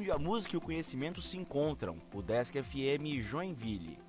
onde a música e o conhecimento se encontram. O Desk FM Joinville.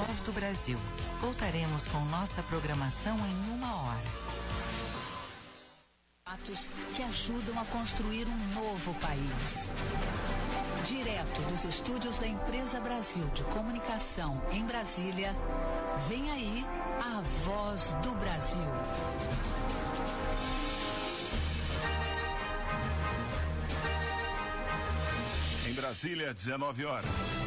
Voz do Brasil. Voltaremos com nossa programação em 1 hora. Atos que ajudam a construir um novo país. Direto dos estúdios da Empresa Brasil de Comunicação em Brasília, vem aí a Voz do Brasil. Em Brasília, 19 horas.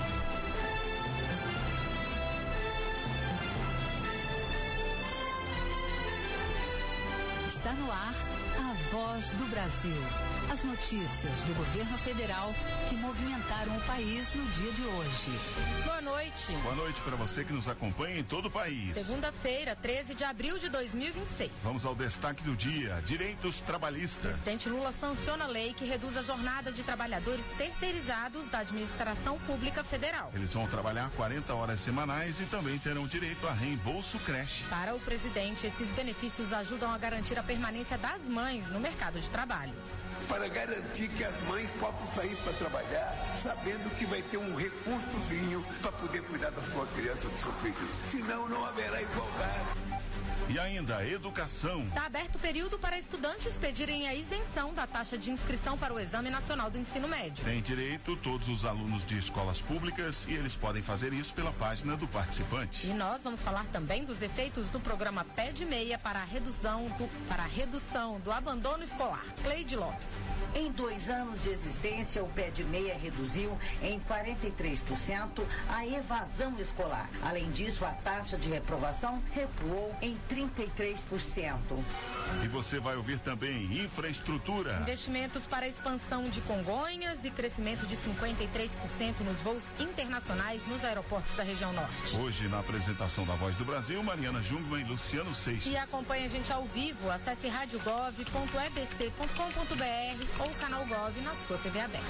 Está no ar a Voz do Brasil. As notícias do governo federal que movimentaram o país no dia de hoje. Boa noite. Boa noite para você que nos acompanha em todo o país. Segunda-feira, 13 de abril de 2026. Vamos ao destaque do dia: direitos trabalhistas. Presidente Lula sanciona a lei que reduz a jornada de trabalhadores terceirizados da administração pública federal. Eles vão trabalhar 40 horas semanais e também terão direito a reembolso creche. Para o presidente, esses benefícios ajudam a garantir a permanência das mães no mercado de trabalho. Para garantir que as mães possam sair para trabalhar, sabendo que vai ter um recursozinho para poder cuidar da sua criança, do seu filho. Senão não haverá igualdade. E ainda, educação. Está aberto o período para estudantes pedirem a isenção da taxa de inscrição para o Exame Nacional do Ensino Médio. Tem direito todos os alunos de escolas públicas e eles podem fazer isso pela página do participante. E nós vamos falar também dos efeitos do programa Pé de Meia para a redução do abandono escolar. Cleide Lopes. Em 2 anos de existência, o Pé de Meia reduziu em 43% a evasão escolar. Além disso, a taxa de reprovação recuou em 33%. E você vai ouvir também infraestrutura. Investimentos para a expansão de Congonhas e crescimento de 53% nos voos internacionais nos aeroportos da região norte. Hoje, na apresentação da Voz do Brasil, Mariana Jungmann e Luciano Seixas. E acompanhe a gente ao vivo. Acesse radiogov.ebc.com.br ou canal Gov na sua TV aberta.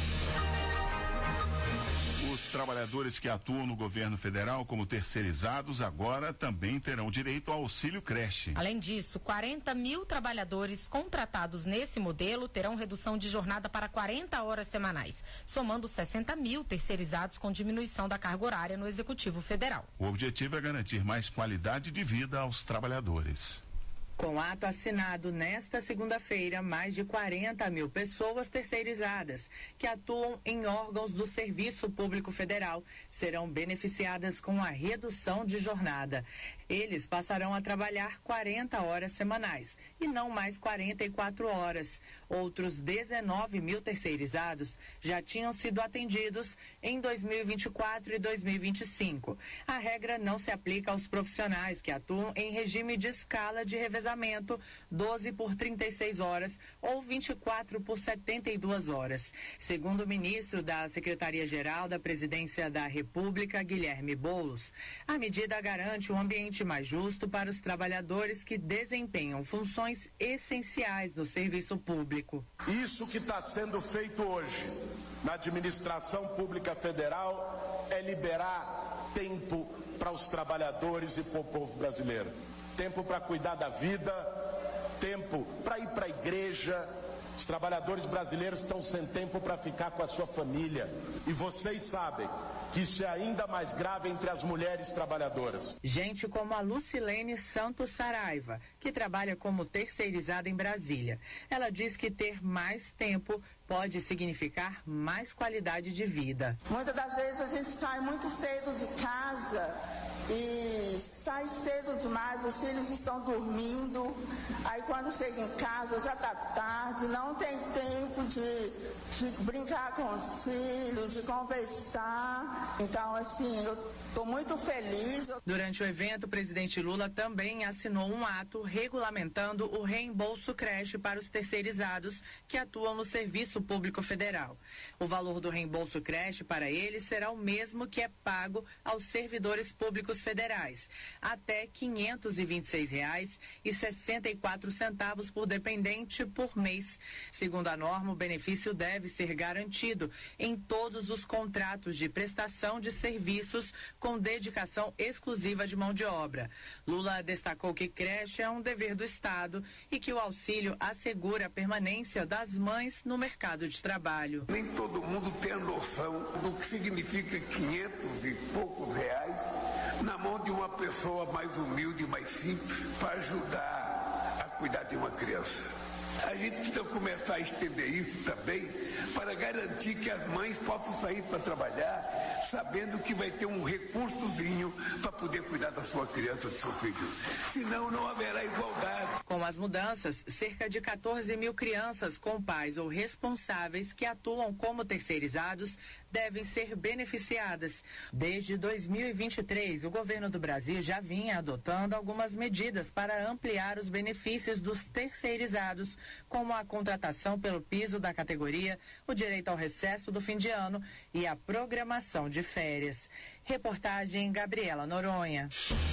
Os trabalhadores que atuam no governo federal como terceirizados agora também terão direito ao auxílio creche. Além disso, 40 mil trabalhadores contratados nesse modelo terão redução de jornada para 40 horas semanais, somando 60 mil terceirizados com diminuição da carga horária no Executivo Federal. O objetivo é garantir mais qualidade de vida aos trabalhadores. Com ato assinado nesta segunda-feira, mais de 40 mil pessoas terceirizadas que atuam em órgãos do Serviço Público Federal serão beneficiadas com a redução de jornada. Eles passarão a trabalhar 40 horas semanais e não mais 44 horas. Outros 19 mil terceirizados já tinham sido atendidos em 2024 e 2025. A regra não se aplica aos profissionais que atuam em regime de escala de revezamento, 12 por 36 horas ou 24 por 72 horas. Segundo o ministro da Secretaria-Geral da Presidência da República, Guilherme Boulos, a medida garante um ambiente mais justo para os trabalhadores que desempenham funções essenciais no serviço público. Isso que está sendo feito hoje na administração pública federal é liberar tempo para os trabalhadores e para o povo brasileiro. Tempo para cuidar da vida, tempo para ir para a igreja. Os trabalhadores brasileiros estão sem tempo para ficar com a sua família. E vocês sabem que isso é ainda mais grave entre as mulheres trabalhadoras. Gente como a Lucilene Santos Saraiva, que trabalha como terceirizada em Brasília. Ela diz que ter mais tempo pode significar mais qualidade de vida. Muitas das vezes a gente sai muito cedo de casa e sai cedo demais, os filhos estão dormindo, aí quando chega em casa já está tarde, não tem tempo de brincar com os filhos, de conversar. Então, assim, eu estou muito feliz. Durante o evento, o presidente Lula também assinou um ato regulamentando o reembolso creche para os terceirizados que atuam no Serviço Público Federal. O valor do reembolso creche para eles será o mesmo que é pago aos servidores públicos federais, até R$ 526,64 por dependente por mês. Segundo a norma, o benefício deve ser garantido em todos os contratos de prestação de serviços com dedicação exclusiva de mão de obra. Lula destacou que creche é um dever do Estado e que o auxílio assegura a permanência das mães no mercado de trabalho. Nem todo mundo tem a noção do que significa 500 e poucos reais na mão de uma pessoa mais humilde, mais simples, para ajudar a cuidar de uma criança. A gente precisa começar a estender isso também para garantir que as mães possam sair para trabalhar sabendo que vai ter um recursozinho para poder cuidar da sua criança, do seu filho. Senão não haverá igualdade. Com as mudanças, cerca de 14 mil crianças com pais ou responsáveis que atuam como terceirizados devem ser beneficiadas. Desde 2023, o governo do Brasil já vinha adotando algumas medidas para ampliar os benefícios dos terceirizados, como a contratação pelo piso da categoria, o direito ao recesso do fim de ano e a programação de férias. Reportagem Gabriela Noronha.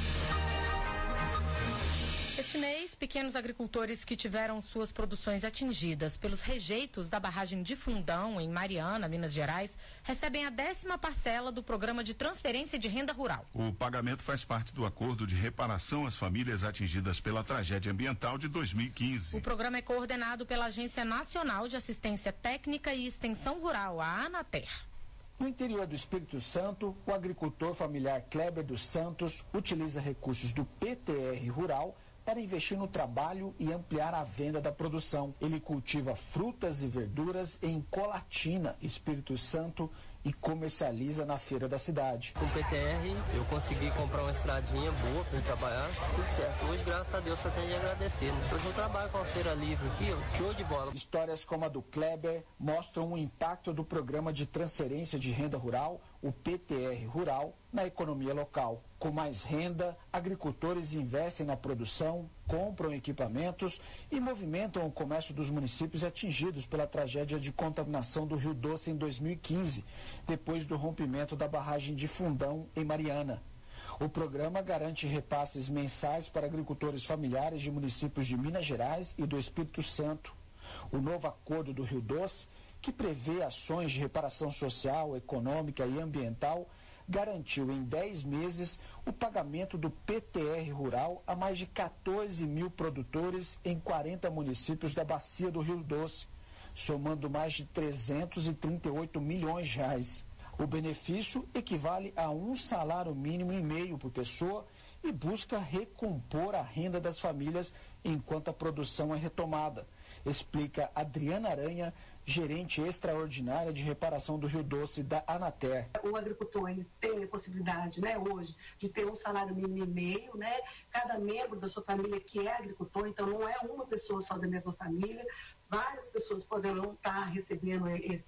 Este mês, pequenos agricultores que tiveram suas produções atingidas pelos rejeitos da barragem de Fundão, em Mariana, Minas Gerais, recebem a 10ª parcela do Programa de Transferência de Renda Rural. O pagamento faz parte do acordo de reparação às famílias atingidas pela tragédia ambiental de 2015. O programa é coordenado pela Agência Nacional de Assistência Técnica e Extensão Rural, a ANATER. No interior do Espírito Santo, o agricultor familiar Kleber dos Santos utiliza recursos do PTR Rural para investir no trabalho e ampliar a venda da produção. Ele cultiva frutas e verduras em Colatina, Espírito Santo, e comercializa na feira da cidade. Com o PTR, eu consegui comprar uma estradinha boa para eu trabalhar, tudo certo. Hoje, graças a Deus, só tenho de agradecer. Né? Hoje eu trabalho com a feira livre aqui, ó, show de bola. Histórias como a do Kleber mostram o impacto do Programa de Transferência de Renda Rural, o PTR Rural, na economia local. Com mais renda, agricultores investem na produção, compram equipamentos e movimentam o comércio dos municípios atingidos pela tragédia de contaminação do Rio Doce em 2015, depois do rompimento da barragem de Fundão, em Mariana. O programa garante repasses mensais para agricultores familiares de municípios de Minas Gerais e do Espírito Santo. O novo acordo do Rio Doce, que prevê ações de reparação social, econômica e ambiental, garantiu em 10 meses o pagamento do PTR Rural a mais de 14 mil produtores em 40 municípios da bacia do Rio Doce, somando mais de 338 milhões de reais. O benefício equivale a um salário mínimo e meio por pessoa e busca recompor a renda das famílias enquanto a produção é retomada, explica Adriana Aranha, gerente extraordinária de reparação do Rio Doce da ANATER. O agricultor ele tem a possibilidade, né, hoje, de ter um salário mínimo e meio, né? Cada membro da sua família que é agricultor, então não é uma pessoa só da mesma família. Várias pessoas poderão estar recebendo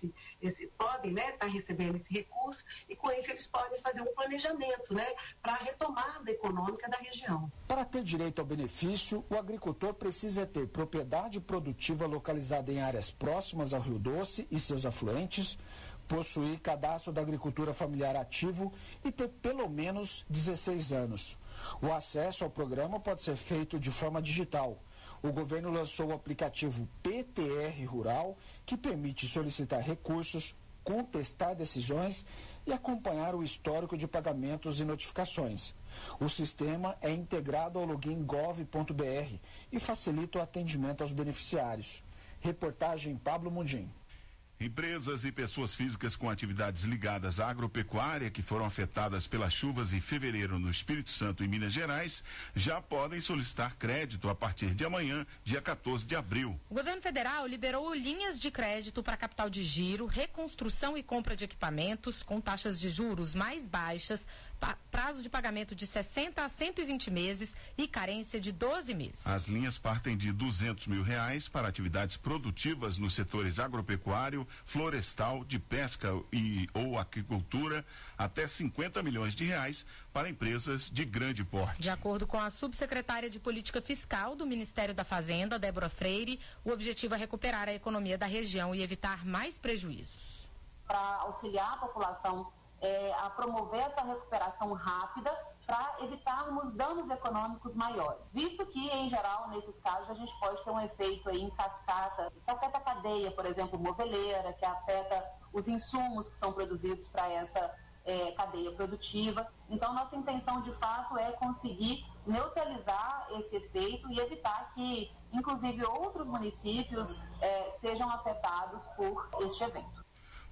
recebendo esse recurso e com isso eles podem fazer um planejamento, né, para a retomada econômica da região. Para ter direito ao benefício, o agricultor precisa ter propriedade produtiva localizada em áreas próximas ao Rio Doce e seus afluentes, possuir cadastro da agricultura familiar ativo e ter pelo menos 16 anos. O acesso ao programa pode ser feito de forma digital. O governo lançou o aplicativo PTR Rural, que permite solicitar recursos, contestar decisões e acompanhar o histórico de pagamentos e notificações. O sistema é integrado ao login gov.br e facilita o atendimento aos beneficiários. Reportagem Pablo Mundim. Empresas e pessoas físicas com atividades ligadas à agropecuária que foram afetadas pelas chuvas em fevereiro no Espírito Santo e Minas Gerais já podem solicitar crédito a partir de amanhã, dia 14 de abril. O governo federal liberou linhas de crédito para capital de giro, reconstrução e compra de equipamentos com taxas de juros mais baixas, prazo de pagamento de 60 a 120 meses e carência de 12 meses. As linhas partem de R$200 mil para atividades produtivas nos setores agropecuário, florestal, de pesca ou agricultura, até R$50 milhões para empresas de grande porte. De acordo com a subsecretária de Política Fiscal do Ministério da Fazenda, Débora Freire, o objetivo é recuperar a economia da região e evitar mais prejuízos. Para auxiliar a população a promover essa recuperação rápida para evitarmos danos econômicos maiores. Visto que, em geral, nesses casos, a gente pode ter um efeito aí em cascata, que afeta a cadeia, por exemplo, moveleira, que afeta os insumos que são produzidos para essa cadeia produtiva. Então, nossa intenção, de fato, é conseguir neutralizar esse efeito e evitar que, inclusive, outros municípios sejam afetados por este evento.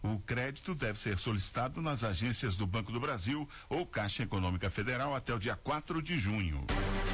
O crédito deve ser solicitado nas agências do Banco do Brasil ou Caixa Econômica Federal até o dia 4 de junho.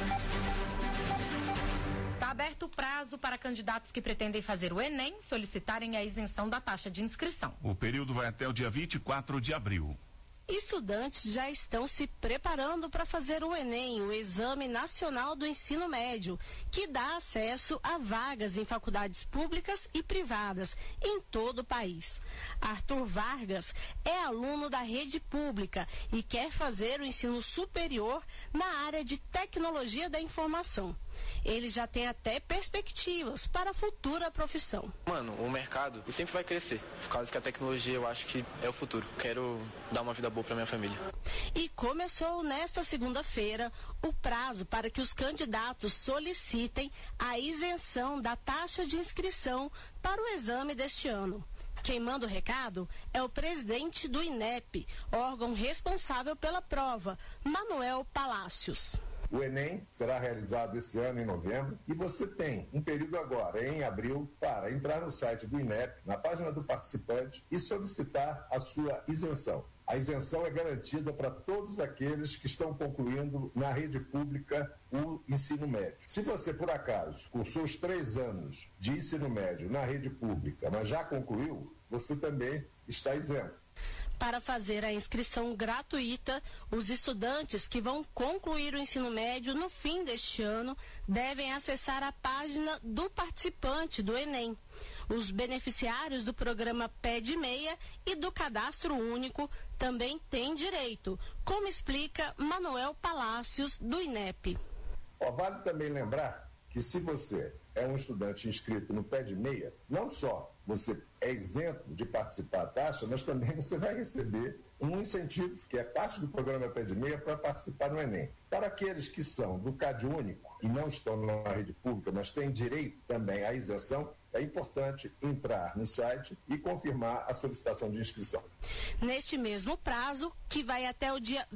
Está aberto o prazo para candidatos que pretendem fazer o Enem solicitarem a isenção da taxa de inscrição. O período vai até o dia 24 de abril. Estudantes já estão se preparando para fazer o Enem, o Exame Nacional do Ensino Médio, que dá acesso a vagas em faculdades públicas e privadas em todo o país. Arthur Vargas é aluno da rede pública e quer fazer o ensino superior na área de tecnologia da informação. Ele já tem até perspectivas para a futura profissão. Mano, o mercado sempre vai crescer, por causa que a tecnologia eu acho que é o futuro. Quero dar uma vida boa para minha família. E começou nesta segunda-feira o prazo para que os candidatos solicitem a isenção da taxa de inscrição para o exame deste ano. Quem manda o recado é o presidente do INEP, órgão responsável pela prova, Manuel Palácios. O Enem será realizado esse ano em novembro e você tem um período agora, em abril, para entrar no site do INEP, na página do participante e solicitar a sua isenção. A isenção é garantida para todos aqueles que estão concluindo na rede pública o ensino médio. Se você, por acaso, cursou os 3 anos de ensino médio na rede pública, mas já concluiu, você também está isento. Para fazer a inscrição gratuita, os estudantes que vão concluir o ensino médio no fim deste ano devem acessar a página do participante do Enem. Os beneficiários do programa PED Meia e do Cadastro Único também têm direito, como explica Manuel Palácios, do INEP. Vale também lembrar que se você é um estudante inscrito no PED Meia, não só você é isento de participar da taxa, mas também você vai receber um incentivo, que é parte do programa PED Meia, para participar do Enem. Para aqueles que são do CAD Único e não estão na rede pública, mas têm direito também à isenção, é importante entrar no site e confirmar a solicitação de inscrição. Neste mesmo prazo, que vai até o dia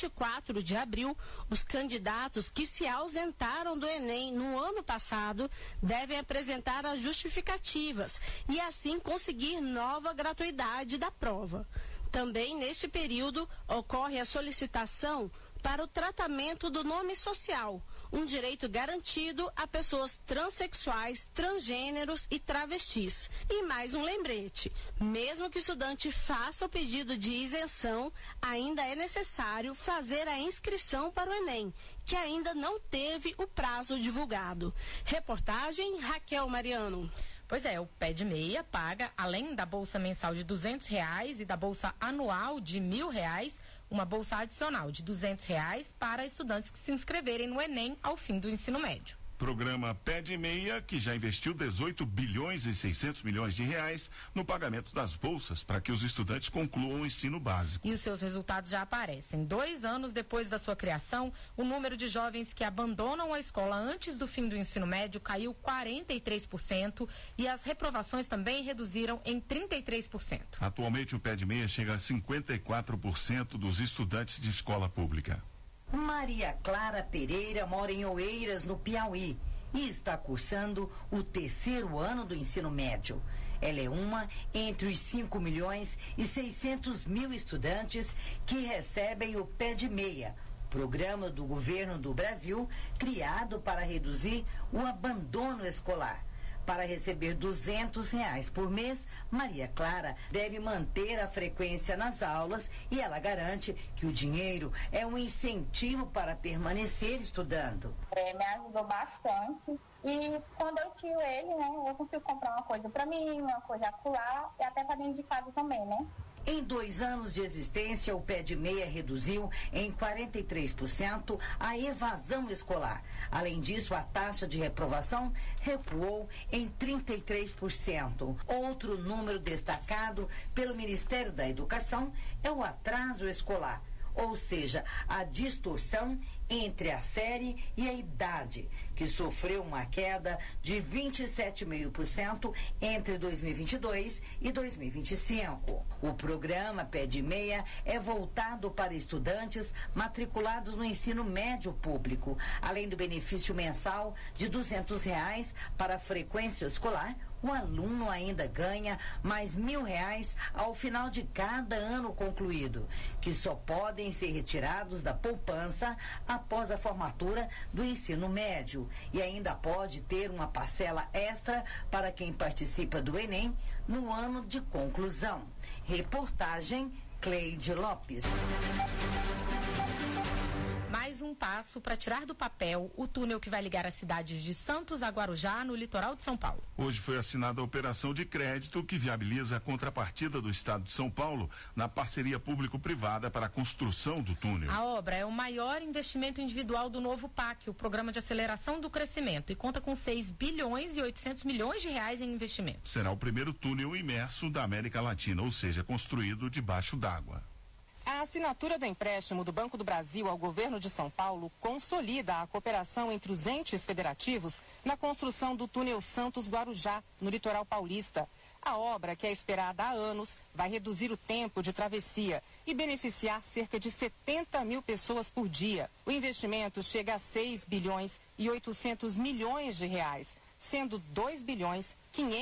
24 de abril, os candidatos que se ausentaram do Enem no ano passado devem apresentar as justificativas e assim conseguir nova gratuidade da prova. Também neste período ocorre a solicitação para o tratamento do nome social, um direito garantido a pessoas transexuais, transgêneros e travestis. E mais um lembrete, mesmo que o estudante faça o pedido de isenção, ainda é necessário fazer a inscrição para o Enem, que ainda não teve o prazo divulgado. Reportagem Raquel Mariano. Pois é, o PED Meia paga, além da bolsa mensal de R$200 e da bolsa anual de R$1.000, uma bolsa adicional de R$200 para estudantes que se inscreverem no Enem ao fim do ensino médio. Programa PED Meia, que já investiu 18 bilhões e 600 milhões de reais no pagamento das bolsas para que os estudantes concluam o ensino básico. E os seus resultados já aparecem. 2 anos depois da sua criação, o número de jovens que abandonam a escola antes do fim do ensino médio caiu 43% e as reprovações também reduziram em 33%. Atualmente o PED Meia chega a 54% dos estudantes de escola pública. Maria Clara Pereira mora em Oeiras, no Piauí, e está cursando o 3º ano do ensino médio. Ela é uma entre os 5 milhões e 600 mil estudantes que recebem o PED Meia, programa do governo do Brasil criado para reduzir o abandono escolar. Para receber R$200 por mês, Maria Clara deve manter a frequência nas aulas e ela garante que o dinheiro é um incentivo para permanecer estudando. Me ajudou bastante e quando eu tiro ele, né, eu consigo comprar uma coisa para mim, uma coisa acolá e até para dentro de casa também, né? Em 2 anos de existência, o PED Meia reduziu em 43% a evasão escolar. Além disso, a taxa de reprovação recuou em 33%. Outro número destacado pelo Ministério da Educação é o atraso escolar, ou seja, a distorção entre a série e a idade, que sofreu uma queda de 27,5% entre 2022 e 2025. O programa Pé de Meia é voltado para estudantes matriculados no ensino médio público, além do benefício mensal de R$ 200 para a frequência escolar. O aluno ainda ganha mais R$ 1.000 ao final de cada ano concluído, que só podem ser retirados da poupança após a formatura do ensino médio, e ainda pode ter uma parcela extra para quem participa do Enem no ano de conclusão. Reportagem Cleide Lopes. Mais um passo para tirar do papel o túnel que vai ligar as cidades de Santos a Guarujá, no litoral de São Paulo. Hoje foi assinada a operação de crédito que viabiliza a contrapartida do Estado de São Paulo na parceria público-privada para a construção do túnel. A obra é o maior investimento individual do novo PAC, o Programa de Aceleração do Crescimento, e conta com 6 bilhões e 800 milhões de reais em investimento. Será o primeiro túnel imerso da América Latina, ou seja, construído debaixo d'água. A assinatura do empréstimo do Banco do Brasil ao governo de São Paulo consolida a cooperação entre os entes federativos na construção do túnel Santos-Guarujá, no litoral paulista. A obra, que é esperada há anos, vai reduzir o tempo de travessia e beneficiar cerca de 70 mil pessoas por dia. O investimento chega a 6 bilhões e 800 milhões de reais, sendo 2 bilhões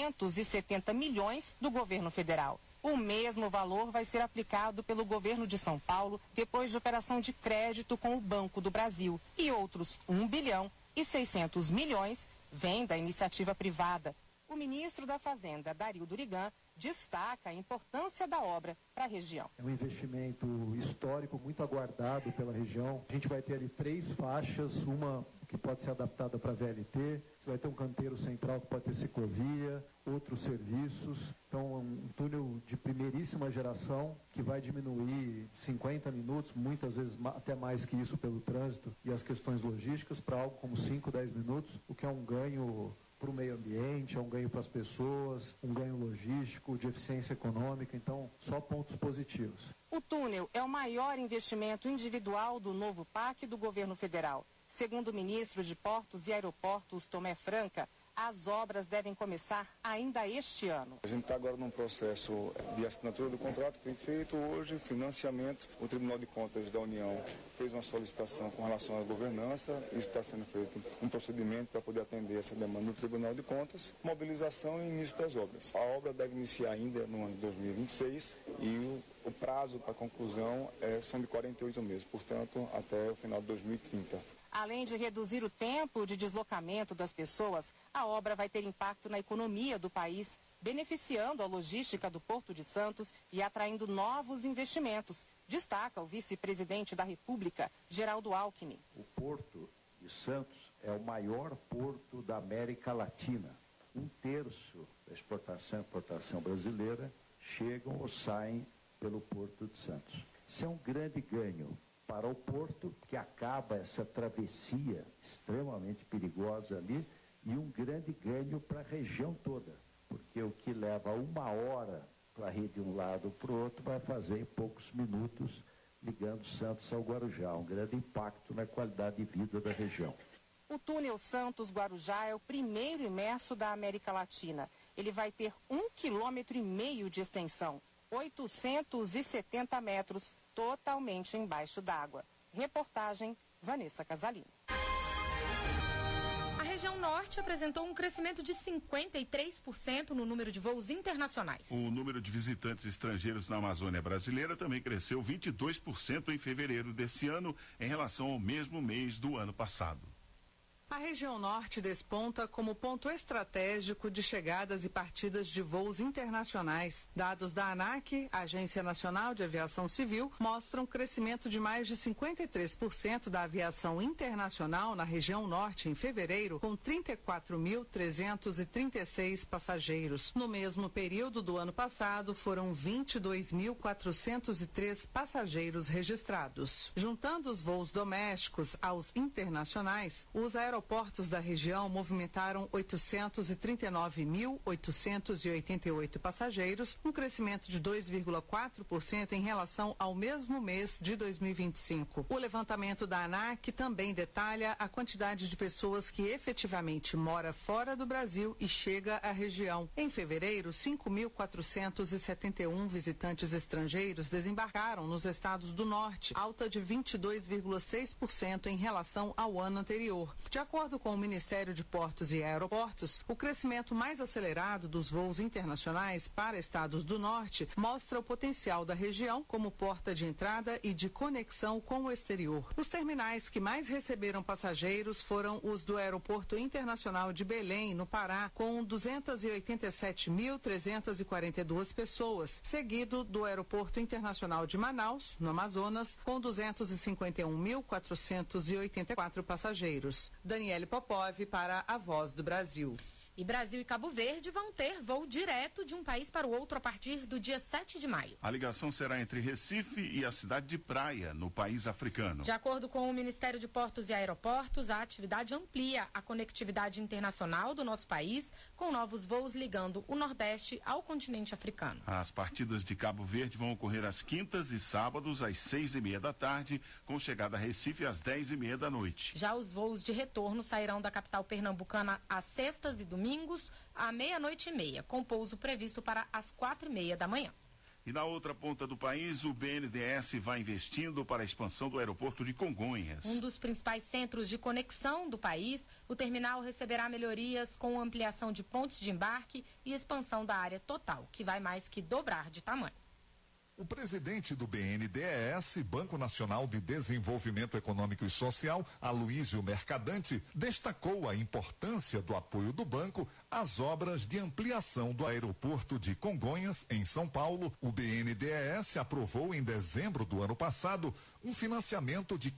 570 milhões do governo federal. O mesmo valor vai ser aplicado pelo governo de São Paulo depois de operação de crédito com o Banco do Brasil. E outros 1 bilhão e 600 milhões vêm da iniciativa privada. O ministro da Fazenda, Dario Durigan, destaca a importância da obra para a região. É um investimento histórico, muito aguardado pela região. A gente vai ter ali 3 faixas, uma que pode ser adaptada para VLT, você vai ter um canteiro central que pode ter ciclovia, outros serviços. Então, é um túnel de primeiríssima geração que vai diminuir 50 minutos, muitas vezes até mais que isso pelo trânsito e as questões logísticas, para algo como 5, 10 minutos, o que é um ganho para o meio ambiente, é um ganho para as pessoas, um ganho logístico, de eficiência econômica, então só pontos positivos. O túnel é o maior investimento individual do novo PAC do governo federal. Segundo o ministro de Portos e Aeroportos, Tomé Franca, as obras devem começar ainda este ano. A gente está agora num processo de assinatura do contrato que foi feito hoje, financiamento. O Tribunal de Contas da União fez uma solicitação com relação à governança. Isso está sendo feito um procedimento para poder atender essa demanda do Tribunal de Contas. Mobilização e início das obras. A obra deve iniciar ainda no ano de 2026 e o prazo para conclusão são de 48 meses, portanto, até o final de 2030. Além de reduzir o tempo de deslocamento das pessoas, a obra vai ter impacto na economia do país, beneficiando a logística do Porto de Santos e atraindo novos investimentos, destaca o vice-presidente da República, Geraldo Alckmin. O Porto de Santos é o maior porto da América Latina. 1/3 da exportação e importação brasileira chegam ou saem pelo Porto de Santos. Isso é um grande ganho para o porto, que acaba essa travessia extremamente perigosa ali, e um grande ganho para a região toda, porque o que leva 1 hora para ir de um lado para o outro vai fazer em poucos minutos, ligando Santos ao Guarujá, um grande impacto na qualidade de vida da região. O túnel Santos-Guarujá é o primeiro imerso da América Latina. Ele vai ter 1,5 km de extensão, 870 metros, totalmente embaixo d'água. Reportagem Vanessa Casalino. A região norte apresentou um crescimento de 53% no número de voos internacionais. O número de visitantes estrangeiros na Amazônia brasileira também cresceu 22% em fevereiro desse ano em relação ao mesmo mês do ano passado. A região norte desponta como ponto estratégico de chegadas e partidas de voos internacionais. Dados da ANAC, Agência Nacional de Aviação Civil, mostram crescimento de mais de 53% da aviação internacional na região norte em fevereiro, com 34.336 passageiros. No mesmo período do ano passado, foram 22.403 passageiros registrados. Juntando os voos domésticos aos internacionais, os aeroportos aeroportos da região movimentaram 839.888 passageiros, um crescimento de 2,4% em relação ao mesmo mês de 2025. O levantamento da ANAC também detalha a quantidade de pessoas que efetivamente mora fora do Brasil e chega à região. Em fevereiro, 5.471 visitantes estrangeiros desembarcaram nos estados do norte, alta de 22,6% em relação ao ano anterior. De acordo com o Ministério de Portos e Aeroportos, o crescimento mais acelerado dos voos internacionais para estados do norte mostra o potencial da região como porta de entrada e de conexão com o exterior. Os terminais que mais receberam passageiros foram os do Aeroporto Internacional de Belém, no Pará, com 287.342 pessoas, seguido do Aeroporto Internacional de Manaus, no Amazonas, com 251.484 passageiros. Daniele Popov para a Voz do Brasil. E Brasil e Cabo Verde vão ter voo direto de um país para o outro a partir do dia 7 de maio. A ligação será entre Recife e a cidade de Praia, no país africano. De acordo com o Ministério de Portos e Aeroportos, a atividade amplia a conectividade internacional do nosso país, com novos voos ligando o Nordeste ao continente africano. As partidas de Cabo Verde vão ocorrer às quintas e sábados, às 6:30 da tarde, com chegada a Recife às 10:30 da noite. Já os voos de retorno sairão da capital pernambucana às sextas e domingos, à 00:30, com pouso previsto para as 4:30 da manhã. E na outra ponta do país, o BNDES vai investindo para a expansão do aeroporto de Congonhas. Um dos principais centros de conexão do país, o terminal receberá melhorias com ampliação de pontos de embarque e expansão da área total, que vai mais que dobrar de tamanho. O presidente do BNDES, Banco Nacional de Desenvolvimento Econômico e Social, Aloísio Mercadante, destacou a importância do apoio do banco às obras de ampliação do aeroporto de Congonhas, em São Paulo. O BNDES aprovou em dezembro do ano passado um financiamento de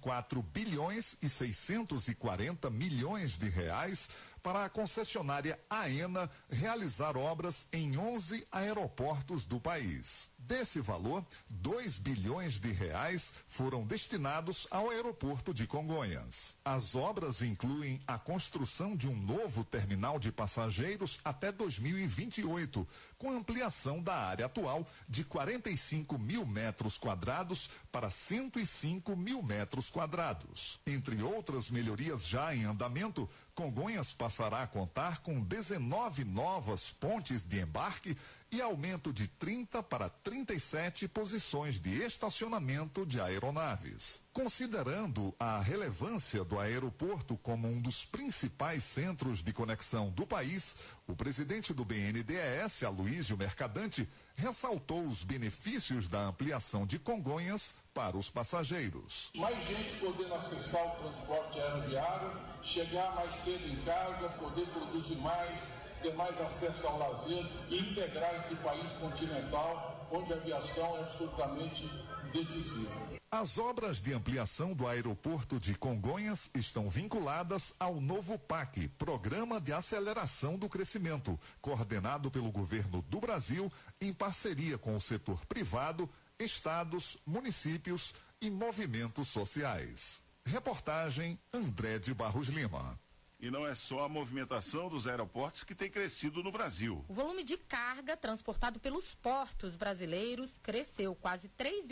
4,640 bilhões de reais para a concessionária AENA realizar obras em 11 aeroportos do país. Desse valor, 2 bilhões de reais foram destinados ao aeroporto de Congonhas. As obras incluem a construção de um novo terminal de passageiros até 2028, com ampliação da área atual de 45 mil metros quadrados para 105 mil metros quadrados. Entre outras melhorias já em andamento, Congonhas passará a contar com 19 novas pontes de embarque e aumento de 30 para 37 posições de estacionamento de aeronaves. Considerando a relevância do aeroporto como um dos principais centros de conexão do país, o presidente do BNDES, Aloísio Mercadante, ressaltou os benefícios da ampliação de Congonhas para os passageiros. Mais gente podendo acessar o transporte aeroviário, chegar mais cedo em casa, poder produzir mais, ter mais acesso ao lazer e integrar esse país continental, onde a aviação é absolutamente decisiva. As obras de ampliação do aeroporto de Congonhas estão vinculadas ao novo PAC, Programa de Aceleração do Crescimento, coordenado pelo governo do Brasil em parceria com o setor privado, estados, municípios e movimentos sociais. Reportagem André de Barros Lima. E não é só a movimentação dos aeroportos que tem crescido no Brasil. O volume de carga transportado pelos portos brasileiros cresceu quase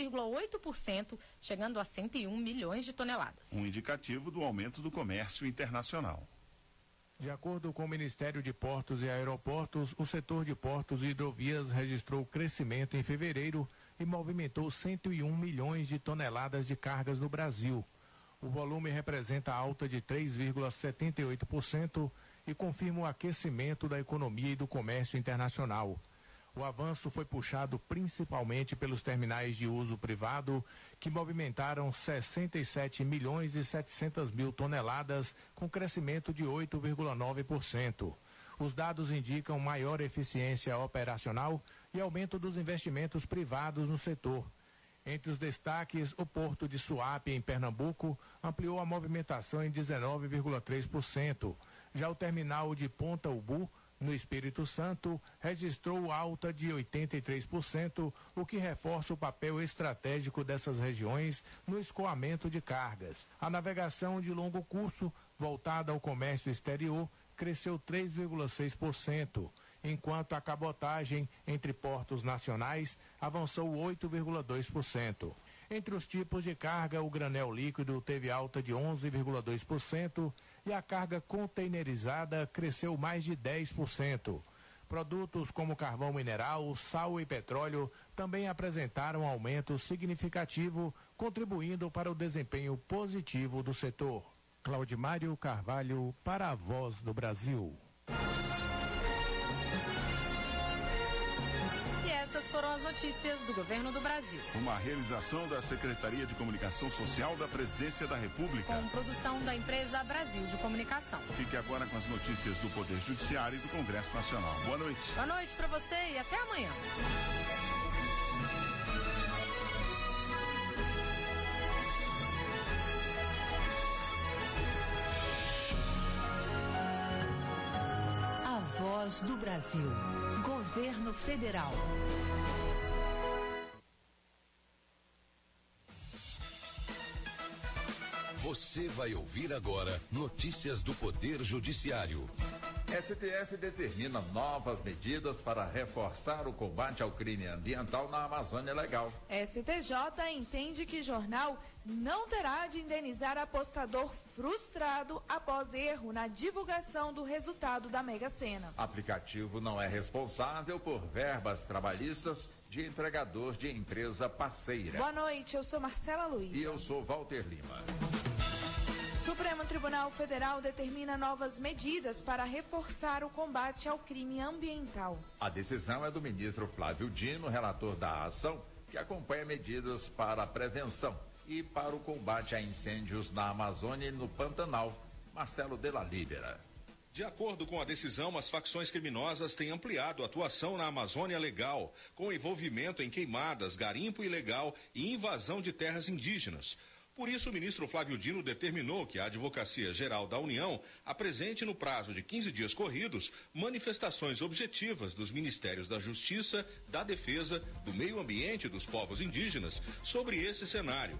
3,8%, chegando a 101 milhões de toneladas. Um indicativo do aumento do comércio internacional. De acordo com o Ministério de Portos e Aeroportos, o setor de portos e hidrovias registrou crescimento em fevereiro e movimentou 101 milhões de toneladas de cargas no Brasil. O volume representa alta de 3,78% e confirma o aquecimento da economia e do comércio internacional. O avanço foi puxado principalmente pelos terminais de uso privado, que movimentaram 67 milhões e 700 mil toneladas, com crescimento de 8,9%. Os dados indicam maior eficiência operacional e aumento dos investimentos privados no setor. Entre os destaques, o Porto de Suape, em Pernambuco, ampliou a movimentação em 19,3%. Já o terminal de Ponta Ubu, No Espírito Santo, registrou alta de 83%, o que reforça o papel estratégico dessas regiões no escoamento de cargas. A navegação de longo curso, voltada ao comércio exterior, cresceu 3,6%, enquanto a cabotagem entre portos nacionais avançou 8,2%. Entre os tipos de carga, o granel líquido teve alta de 11,2% e a carga containerizada cresceu mais de 10%. Produtos como carvão mineral, sal e petróleo também apresentaram aumento significativo, contribuindo para o desempenho positivo do setor. Claudimário Carvalho, para a Voz do Brasil. Essas foram as notícias do Governo do Brasil. Uma realização da Secretaria de Comunicação Social da Presidência da República. Com produção da empresa Brasil de Comunicação. Fique agora com as notícias do Poder Judiciário e do Congresso Nacional. Boa noite. Boa noite para você e até amanhã. A Voz do Brasil. Governo Federal. Você vai ouvir agora notícias do Poder Judiciário. STF determina novas medidas para reforçar o combate ao crime ambiental na Amazônia Legal. STJ entende que jornal não terá de indenizar apostador frustrado após erro na divulgação do resultado da Mega Sena. Aplicativo não é responsável por verbas trabalhistas de entregador de empresa parceira. Boa noite, eu sou Marcela Luiz. E eu sou Walter Lima. Supremo Tribunal Federal determina novas medidas para reforçar o combate ao crime ambiental. A decisão é do ministro Flávio Dino, relator da ação, que acompanha medidas para a prevenção e para o combate a incêndios na Amazônia e no Pantanal. Marcelo de la Libera. De acordo com a decisão, as facções criminosas têm ampliado a atuação na Amazônia Legal, com envolvimento em queimadas, garimpo ilegal e invasão de terras indígenas. Por isso, o ministro Flávio Dino determinou que a Advocacia Geral da União apresente no prazo de 15 dias corridos manifestações objetivas dos Ministérios da Justiça, da Defesa, do Meio Ambiente e dos povos indígenas sobre esse cenário.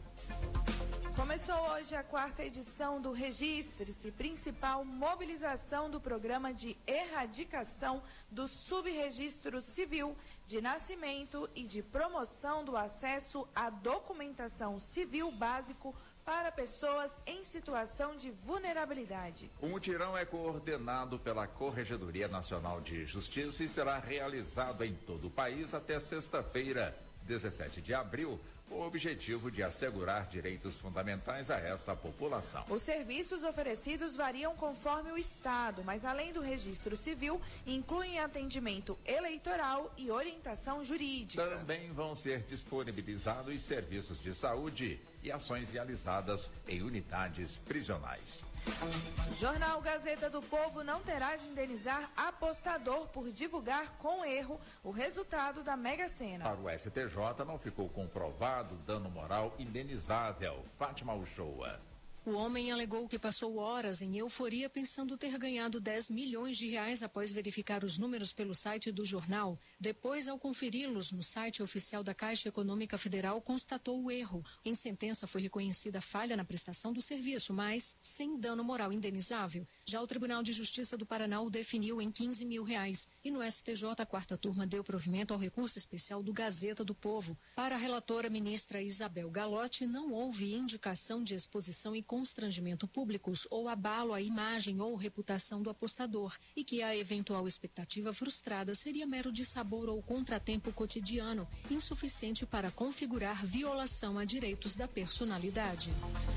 Começou hoje a 4ª edição do Registre-se, principal mobilização do programa de erradicação do subregistro civil de nascimento e de promoção do acesso à documentação civil básico para pessoas em situação de vulnerabilidade. O mutirão é coordenado pela Corregedoria Nacional de Justiça e será realizado em todo o país até sexta-feira, 17 de abril, com o objetivo de assegurar direitos fundamentais a essa população. Os serviços oferecidos variam conforme o estado, mas além do registro civil, incluem atendimento eleitoral e orientação jurídica. Também vão ser disponibilizados serviços de saúde e ações realizadas em unidades prisionais. Jornal Gazeta do Povo não terá de indenizar apostador por divulgar com erro o resultado da Mega Sena. Para o STJ não ficou comprovado dano moral indenizável. Fátima Uchoa. O homem alegou que passou horas em euforia pensando ter ganhado 10 milhões de reais após verificar os números pelo site do jornal. Depois, ao conferi-los no site oficial da Caixa Econômica Federal, constatou o erro. Em sentença, foi reconhecida falha na prestação do serviço, mas sem dano moral indenizável. Já o Tribunal de Justiça do Paraná o definiu em 15 mil reais. E no STJ, a 4ª turma deu provimento ao recurso especial do Gazeta do Povo. Para a relatora ministra Isabel Galotti, não houve indicação de exposição e constrangimento públicos ou abalo à imagem ou reputação do apostador e que a eventual expectativa frustrada seria mero dissabor ou contratempo cotidiano, insuficiente para configurar violação a direitos da personalidade.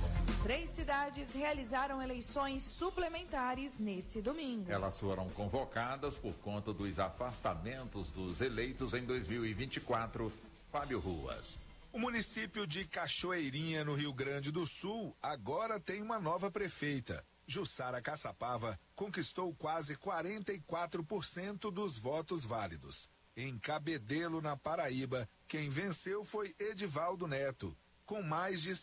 3 cidades realizaram eleições suplementares nesse domingo. Elas foram convocadas por conta dos afastamentos dos eleitos em 2024. Fábio Ruas. O município de Cachoeirinha, no Rio Grande do Sul, agora tem uma nova prefeita. Jussara Caçapava conquistou quase 44% dos votos válidos. Em Cabedelo, na Paraíba, quem venceu foi Edivaldo Neto, com mais de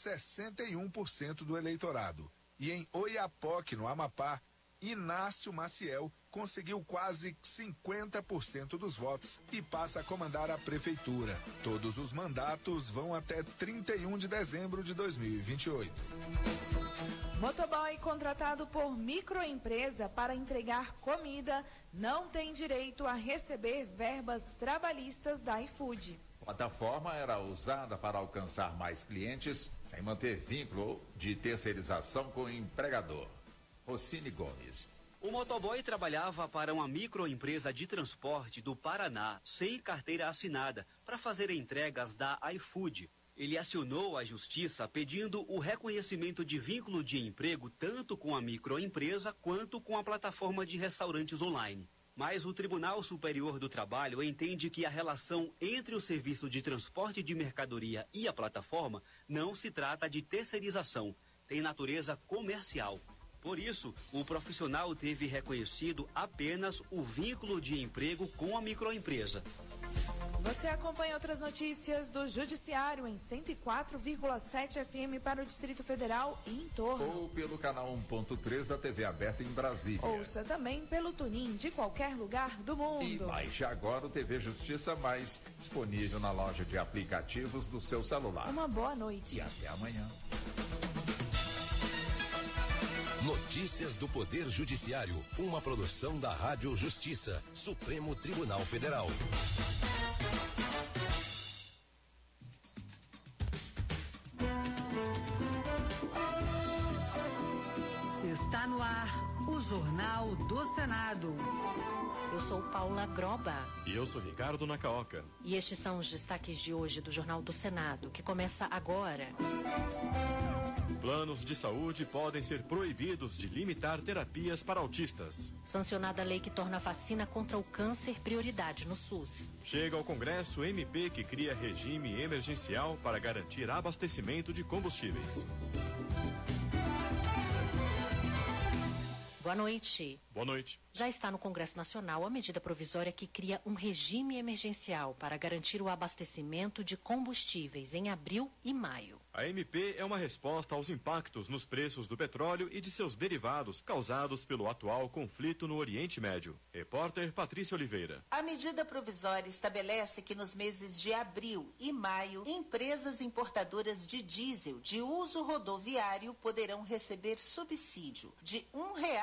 61% do eleitorado. E em Oiapoque, no Amapá, Inácio Maciel conseguiu quase 50% dos votos e passa a comandar a prefeitura. Todos os mandatos vão até 31 de dezembro de 2028. Motoboy contratado por microempresa para entregar comida não tem direito a receber verbas trabalhistas da iFood. A plataforma era usada para alcançar mais clientes sem manter vínculo de terceirização com o empregador. Rossini Gomes. O motoboy trabalhava para uma microempresa de transporte do Paraná sem carteira assinada para fazer entregas da iFood. Ele acionou a justiça pedindo o reconhecimento de vínculo de emprego tanto com a microempresa quanto com a plataforma de restaurantes online. Mas o Tribunal Superior do Trabalho entende que a relação entre o serviço de transporte de mercadoria e a plataforma não se trata de terceirização, tem natureza comercial. Por isso, o profissional teve reconhecido apenas o vínculo de emprego com a microempresa. Você acompanha outras notícias do Judiciário em 104,7 FM para o Distrito Federal e em torno. Ou pelo canal 1.3 da TV aberta em Brasília. Ouça também pelo TuneIn de qualquer lugar do mundo. E baixe agora o TV Justiça Mais, disponível na loja de aplicativos do seu celular. Uma boa noite. E até amanhã. Notícias do Poder Judiciário, uma produção da Rádio Justiça, Supremo Tribunal Federal. Está no ar o Jornal do Senado. Eu sou Paula Groba. E eu sou Ricardo Nacaoca. E estes são os destaques de hoje do Jornal do Senado, que começa agora. Planos de saúde podem ser proibidos de limitar terapias para autistas. Sancionada a lei que torna a vacina contra o câncer prioridade no SUS. Chega ao Congresso MP que cria regime emergencial para garantir abastecimento de combustíveis. Boa noite. Boa noite. Já está no Congresso Nacional a medida provisória que cria um regime emergencial para garantir o abastecimento de combustíveis em abril e maio. A MP é uma resposta aos impactos nos preços do petróleo e de seus derivados causados pelo atual conflito no Oriente Médio. Repórter Patrícia Oliveira. A medida provisória estabelece que nos meses de abril e maio, empresas importadoras de diesel de uso rodoviário poderão receber subsídio de R$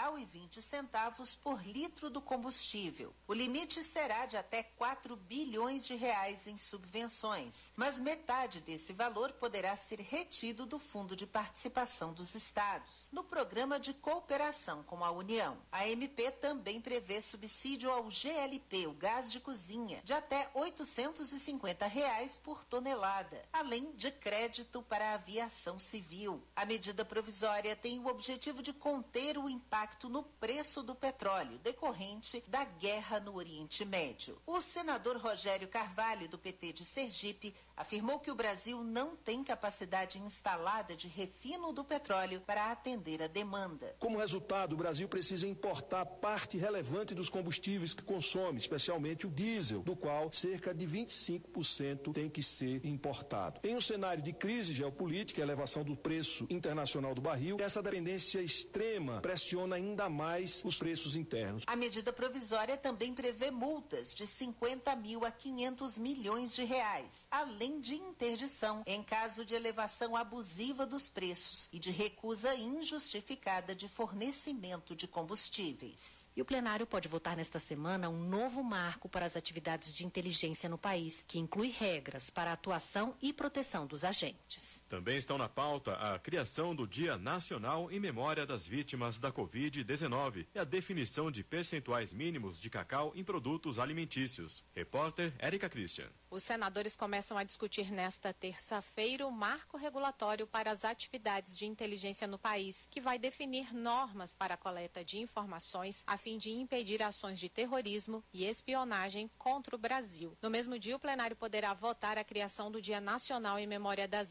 1,20 por litro do combustível. O limite será de até 4 bilhões de reais em subvenções, mas metade desse valor poderá ser retido do Fundo de Participação dos Estados, no Programa de Cooperação com a União. A MP também prevê subsídio ao GLP, o gás de cozinha, de até R$ 850 por tonelada, além de crédito para a aviação civil. A medida provisória tem o objetivo de conter o impacto no preço do petróleo decorrente da guerra no Oriente Médio. O senador Rogério Carvalho, do PT de Sergipe, afirmou que o Brasil não tem capacidade instalada de refino do petróleo para atender a demanda. Como resultado, o Brasil precisa importar parte relevante dos combustíveis que consome, especialmente o diesel, do qual cerca de 25% tem que ser importado. Em um cenário de crise geopolítica e elevação do preço internacional do barril, essa dependência extrema pressiona ainda mais os preços internos. A medida provisória também prevê multas de 50 mil a 500 milhões de reais, além de interdição em caso de elevação abusiva dos preços e de recusa injustificada de fornecimento de combustíveis. E o plenário pode votar nesta semana um novo marco para as atividades de inteligência no país, que inclui regras para a atuação e proteção dos agentes. Também estão na pauta a criação do Dia Nacional em memória das vítimas da Covid-19 e a definição de percentuais mínimos de cacau em produtos alimentícios. Repórter Érica Christian. Os senadores começam a discutir nesta terça-feira o marco regulatório para as atividades de inteligência no país, que vai definir normas para a coleta de informações a fim de impedir ações de terrorismo e espionagem contra o Brasil. No mesmo dia, o plenário poderá votar a criação do Dia Nacional em memória das vítimas da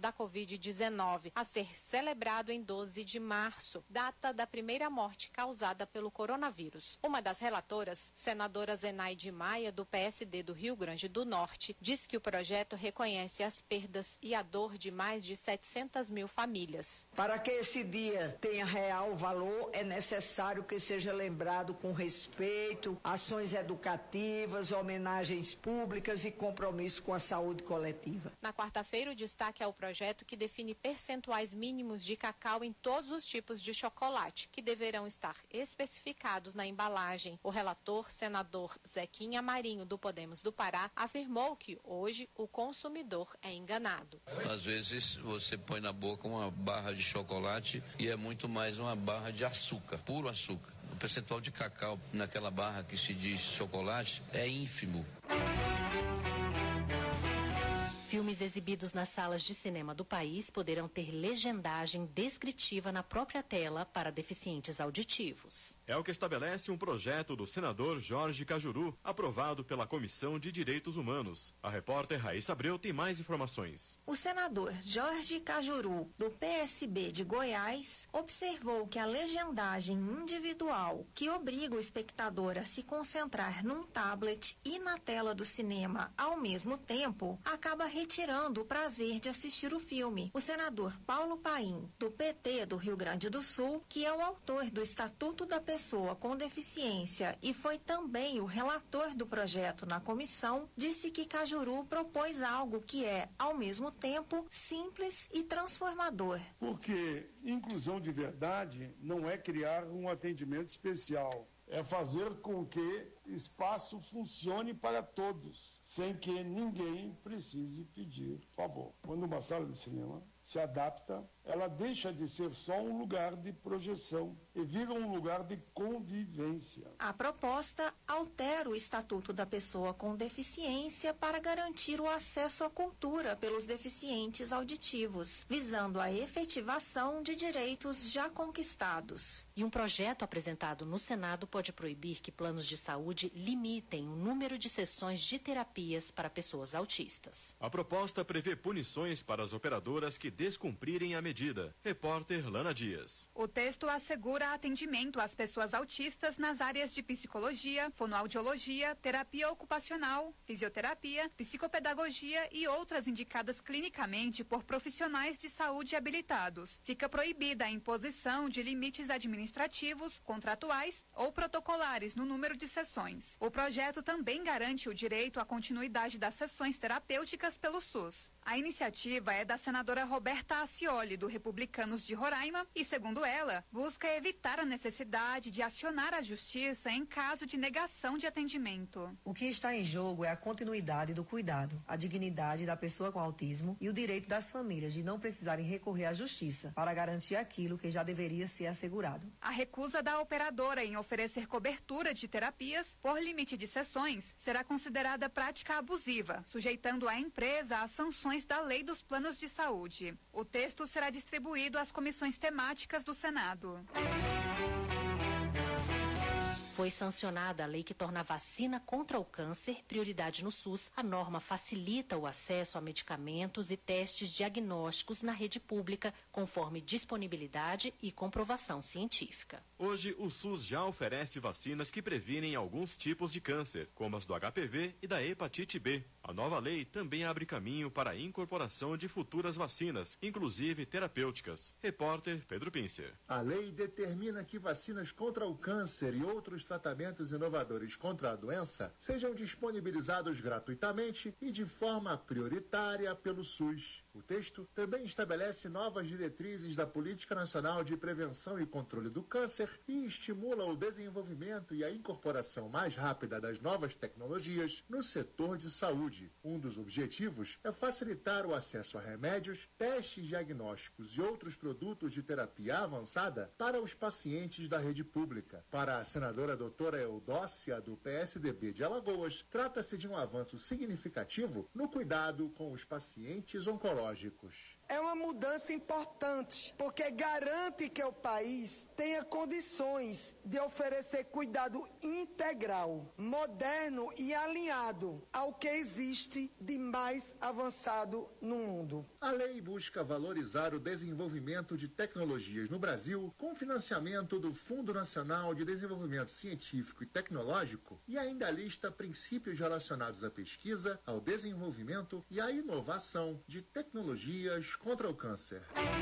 da Covid-19, a ser celebrado em 12 de março, data da primeira morte causada pelo coronavírus. Uma das relatoras, senadora Zenaide Maia, do PSD do Rio Grande do Norte, diz que o projeto reconhece as perdas e a dor de mais de 700 mil famílias. Para que esse dia tenha real valor, é necessário que seja lembrado com respeito, ações educativas, homenagens públicas e compromisso com a saúde coletiva. Na quarta-feira, o destaque é o projeto que define percentuais mínimos de cacau em todos os tipos de chocolate, que deverão estar especificados na embalagem. O relator, senador Zequinha Marinho, do Podemos do Pará, afirmou que hoje o consumidor é enganado. Às vezes você põe na boca uma barra de chocolate e é muito mais uma barra de açúcar, puro açúcar. O percentual de cacau naquela barra que se diz chocolate é ínfimo. Filmes exibidos nas salas de cinema do país poderão ter legendagem descritiva na própria tela para deficientes auditivos. É o que estabelece um projeto do senador Jorge Cajuru, aprovado pela Comissão de Direitos Humanos. A repórter Raíssa Abreu tem mais informações. O senador Jorge Cajuru, do PSB de Goiás, observou que a legendagem individual, que obriga o espectador a se concentrar num tablet e na tela do cinema ao mesmo tempo, acaba retirando o prazer de assistir o filme. O senador Paulo Paim, do PT do Rio Grande do Sul, que é o autor do Estatuto da Pessoa com Deficiência e foi também o relator do projeto na comissão, disse que Cajuru propôs algo que é, ao mesmo tempo, simples e transformador. Porque inclusão de verdade não é criar um atendimento especial, é fazer com que espaço funcione para todos, sem que ninguém precise pedir favor. Quando uma sala de cinema se adapta, ela deixa de ser só um lugar de projeção e vira um lugar de convivência. A proposta altera o Estatuto da Pessoa com Deficiência para garantir o acesso à cultura pelos deficientes auditivos, visando a efetivação de direitos já conquistados. E um projeto apresentado no Senado pode proibir que planos de saúde limitem o número de sessões de terapias para pessoas autistas. A proposta prevê punições para as operadoras que descumprirem a medida. Repórter Lana Dias. O texto assegura atendimento às pessoas autistas nas áreas de psicologia, fonoaudiologia, terapia ocupacional, fisioterapia, psicopedagogia e outras indicadas clinicamente por profissionais de saúde habilitados. Fica proibida a imposição de limites administrativos, contratuais ou protocolares no número de sessões. O projeto também garante o direito à continuidade das sessões terapêuticas pelo SUS. A iniciativa é da senadora Roberta Acioli, do Republicanos de Roraima, e, segundo ela, busca evitar a necessidade de acionar a justiça em caso de negação de atendimento. O que está em jogo é a continuidade do cuidado, a dignidade da pessoa com autismo e o direito das famílias de não precisarem recorrer à justiça para garantir aquilo que já deveria ser assegurado. A recusa da operadora em oferecer cobertura de terapias por limite de sessões será considerada prática abusiva, sujeitando a empresa a sanções da Lei dos Planos de Saúde. O texto será distribuído às comissões temáticas do Senado. Foi sancionada a lei que torna a vacina contra o câncer prioridade no SUS. A norma facilita o acesso a medicamentos e testes diagnósticos na rede pública, conforme disponibilidade e comprovação científica. Hoje, o SUS já oferece vacinas que previnem alguns tipos de câncer, como as do HPV e da hepatite B. A nova lei também abre caminho para a incorporação de futuras vacinas, inclusive terapêuticas. Repórter Pedro Pincer. A lei determina que vacinas contra o câncer e outros tratamentos inovadores contra a doença sejam disponibilizados gratuitamente e de forma prioritária pelo SUS. O texto também estabelece novas diretrizes da Política Nacional de Prevenção e Controle do Câncer e estimula o desenvolvimento e a incorporação mais rápida das novas tecnologias no setor de saúde. Um dos objetivos é facilitar o acesso a remédios, testes diagnósticos e outros produtos de terapia avançada para os pacientes da rede pública. Para a senadora doutora Eudócia, do PSDB de Alagoas, trata-se de um avanço significativo no cuidado com os pacientes oncológicos. tecnológicos. É uma mudança importante, porque garante que o país tenha condições de oferecer cuidado integral, moderno e alinhado ao que existe de mais avançado no mundo. A lei busca valorizar o desenvolvimento de tecnologias no Brasil com financiamento do Fundo Nacional de Desenvolvimento Científico e Tecnológico e ainda lista princípios relacionados à pesquisa, ao desenvolvimento e à inovação de tecnologias contra o câncer.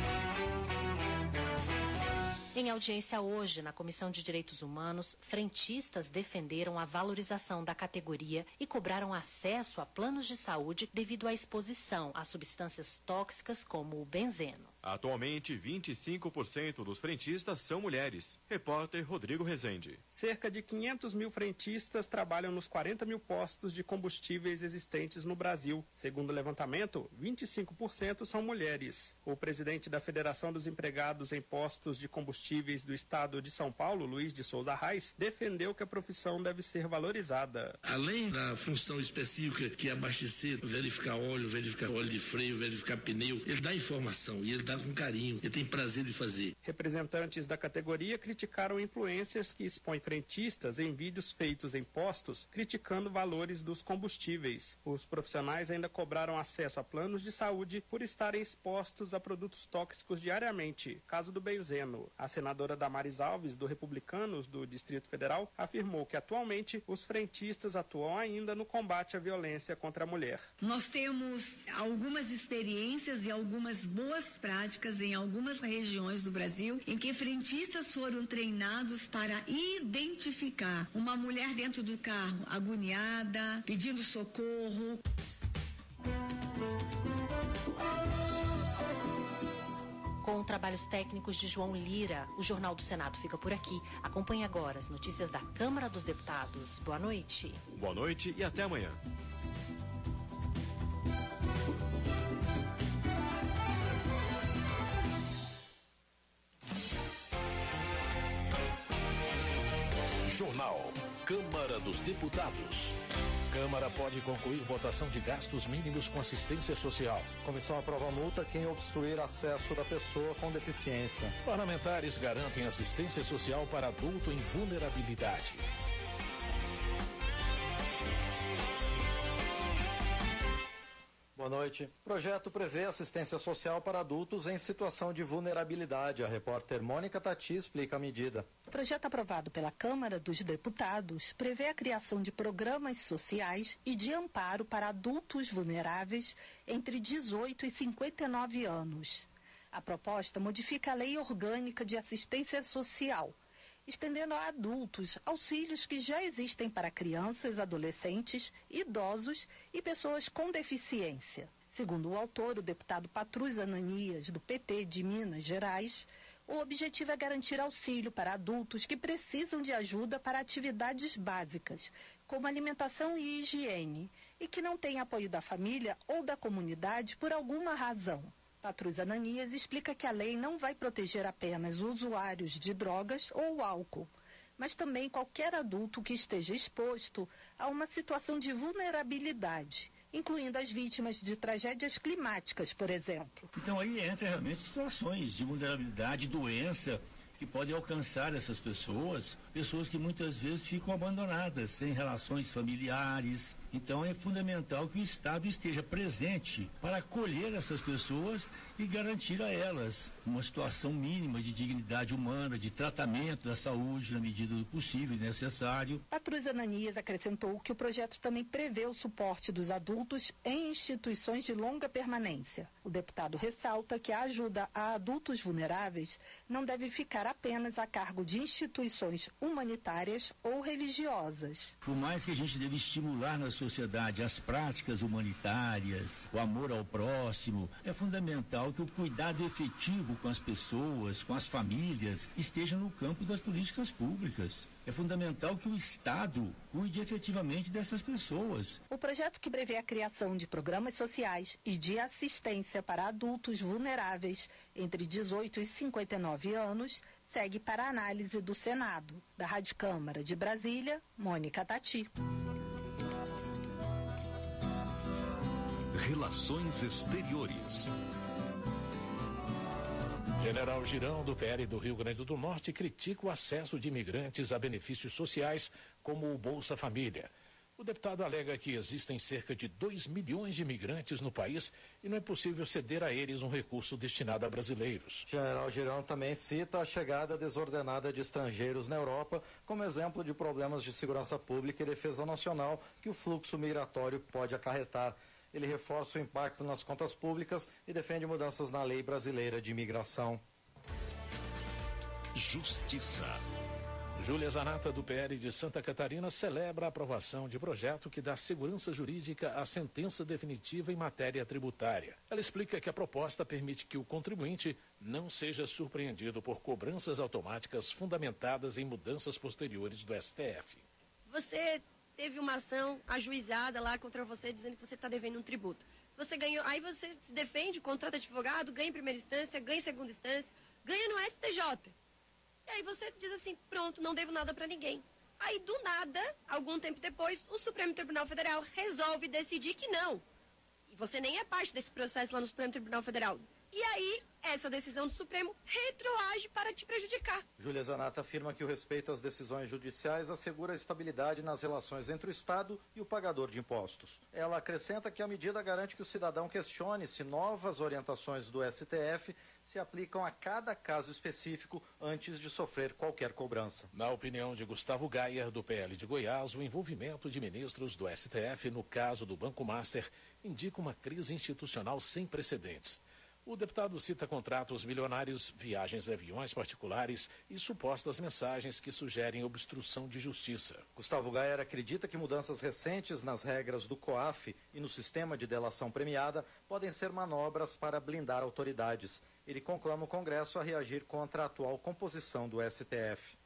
Em audiência hoje, na Comissão de Direitos Humanos, frentistas defenderam a valorização da categoria e cobraram acesso a planos de saúde devido à exposição a substâncias tóxicas como o benzeno. Atualmente, 25% dos frentistas são mulheres. Repórter Rodrigo Rezende. Cerca de 500 mil frentistas trabalham nos 40 mil postos de combustíveis existentes no Brasil. Segundo o levantamento, 25% são mulheres. O presidente da Federação dos Empregados em Postos de Combustíveis do Estado de São Paulo, Luiz de Souza Reis, defendeu que a profissão deve ser valorizada. Além da função específica que é abastecer, verificar óleo de freio, verificar pneu, ele dá informação e ele dá com carinho, ele tem prazer de fazer. Representantes da categoria criticaram influencers que expõem frentistas em vídeos feitos em postos, criticando valores dos combustíveis. Os profissionais ainda cobraram acesso a planos de saúde por estarem expostos a produtos tóxicos diariamente, caso do benzeno. A senadora Damares Alves, do Republicanos do Distrito Federal, afirmou que atualmente os frentistas atuam ainda no combate à violência contra a mulher. Nós temos algumas experiências e algumas boas práticas em algumas regiões do Brasil em que frentistas foram treinados para identificar uma mulher dentro do carro agoniada, pedindo socorro. Com trabalhos técnicos de João Lira, o Jornal do Senado fica por aqui. Acompanhe agora as notícias da Câmara dos Deputados. Boa noite. Boa noite e até amanhã. Jornal Câmara dos Deputados. Câmara pode concluir votação de gastos mínimos com assistência social. Comissão aprova multa quem obstruir acesso da pessoa com deficiência. Parlamentares garantem assistência social para adulto em vulnerabilidade. Boa noite. O projeto prevê assistência social para adultos em situação de vulnerabilidade. A repórter Mônica Tati explica a medida. O projeto aprovado pela Câmara dos Deputados prevê a criação de programas sociais e de amparo para adultos vulneráveis entre 18 e 59 anos. A proposta modifica a Lei Orgânica de Assistência Social, estendendo a adultos auxílios que já existem para crianças, adolescentes, idosos e pessoas com deficiência. Segundo o autor, o deputado Patrus Ananias, do PT de Minas Gerais, o objetivo é garantir auxílio para adultos que precisam de ajuda para atividades básicas, como alimentação e higiene, e que não têm apoio da família ou da comunidade por alguma razão. Patrus Ananias explica que a lei não vai proteger apenas usuários de drogas ou álcool, mas também qualquer adulto que esteja exposto a uma situação de vulnerabilidade, incluindo as vítimas de tragédias climáticas, por exemplo. Então aí entra realmente situações de vulnerabilidade, doença, que podem alcançar essas pessoas que muitas vezes ficam abandonadas, sem relações familiares. Então é fundamental que o Estado esteja presente para acolher essas pessoas e garantir a elas uma situação mínima de dignidade humana, de tratamento da saúde na medida do possível e necessário. Patrus Ananias acrescentou que o projeto também prevê o suporte dos adultos em instituições de longa permanência. O deputado ressalta que a ajuda a adultos vulneráveis não deve ficar apenas a cargo de instituições humanitárias ou religiosas. Por mais que a gente deve estimular na sociedade as práticas humanitárias, o amor ao próximo, é fundamental que o cuidado efetivo com as pessoas, com as famílias, esteja no campo das políticas públicas. É fundamental que o Estado cuide efetivamente dessas pessoas. O projeto que prevê a criação de programas sociais e de assistência para adultos vulneráveis entre 18 e 59 anos segue para a análise do Senado. Da Rádio Câmara de Brasília, Mônica Tati. Relações Exteriores. General Girão, do PL do Rio Grande do Norte, critica o acesso de imigrantes a benefícios sociais, como o Bolsa Família. O deputado alega que existem cerca de 2 milhões de imigrantes no país e não é possível ceder a eles um recurso destinado a brasileiros. General Girão também cita a chegada desordenada de estrangeiros na Europa como exemplo de problemas de segurança pública e defesa nacional que o fluxo migratório pode acarretar. Ele reforça o impacto nas contas públicas e defende mudanças na lei brasileira de imigração. Justiça. Júlia Zanata, do PL de Santa Catarina, celebra a aprovação de projeto que dá segurança jurídica à sentença definitiva em matéria tributária. Ela explica que a proposta permite que o contribuinte não seja surpreendido por cobranças automáticas fundamentadas em mudanças posteriores do STF. Você teve uma ação ajuizada lá contra você dizendo que você está devendo um tributo. Você ganhou, aí você se defende, contrata advogado, ganha em primeira instância, ganha em segunda instância, ganha no STJ. E aí você diz assim, pronto, não devo nada para ninguém. Aí do nada, algum tempo depois, o Supremo Tribunal Federal resolve decidir que não. E você nem é parte desse processo lá no Supremo Tribunal Federal. E aí, essa decisão do Supremo retroage para te prejudicar. Júlia Zanata afirma que o respeito às decisões judiciais assegura a estabilidade nas relações entre o Estado e o pagador de impostos. Ela acrescenta que a medida garante que o cidadão questione se novas orientações do STF se aplicam a cada caso específico antes de sofrer qualquer cobrança. Na opinião de Gustavo Gayer, do PL de Goiás, o envolvimento de ministros do STF no caso do Banco Master indica uma crise institucional sem precedentes. O deputado cita contratos milionários, viagens de aviões particulares e supostas mensagens que sugerem obstrução de justiça. Gustavo Gayer acredita que mudanças recentes nas regras do COAF e no sistema de delação premiada podem ser manobras para blindar autoridades. Ele conclama o Congresso a reagir contra a atual composição do STF.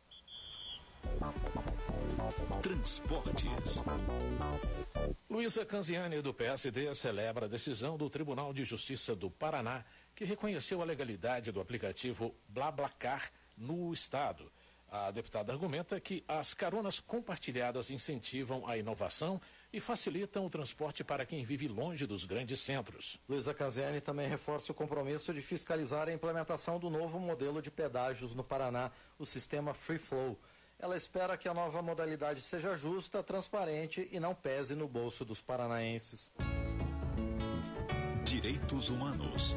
Transportes. Luísa Canziani, do PSD, celebra a decisão do Tribunal de Justiça do Paraná, que reconheceu a legalidade do aplicativo BlaBlaCar no estado. A deputada argumenta que as caronas compartilhadas incentivam a inovação e facilitam o transporte para quem vive longe dos grandes centros. Luísa Canziani também reforça o compromisso de fiscalizar a implementação do novo modelo de pedágios no Paraná, o sistema Free Flow. Ela espera que a nova modalidade seja justa, transparente e não pese no bolso dos paranaenses. Direitos Humanos.